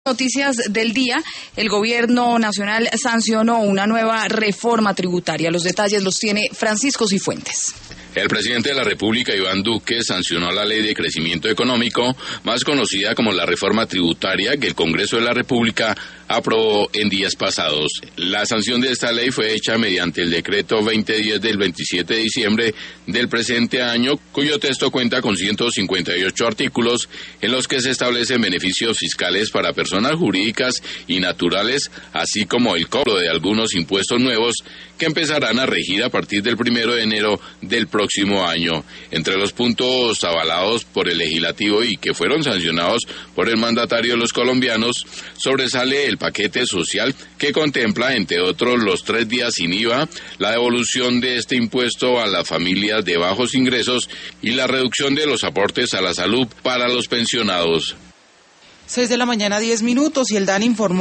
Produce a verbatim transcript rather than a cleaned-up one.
Noticias del día, el gobierno nacional sancionó una nueva reforma tributaria. Los detalles los tiene Francisco Cifuentes. El presidente de la República, Iván Duque, sancionó la Ley de Crecimiento Económico, más conocida como la reforma tributaria, que el Congreso de la República aprobó en días pasados. La sanción de esta ley fue hecha mediante el decreto veinte diez del veintisiete de diciembre del presente año, cuyo texto cuenta con ciento cincuenta y ocho artículos en los que se establecen beneficios fiscales para personas jurídicas y naturales, así como el cobro de algunos impuestos nuevos que empezarán a regir a partir del primero de enero del próximo año. Entre los puntos avalados por el legislativo y que fueron sancionados por el mandatario de los colombianos, sobresale el paquete social que contempla, entre otros, los tres días sin I V A, la devolución de este impuesto a las familias de bajos ingresos y la reducción de los aportes a la salud para los pensionados. Seis de la mañana, diez minutos, y el D A N informó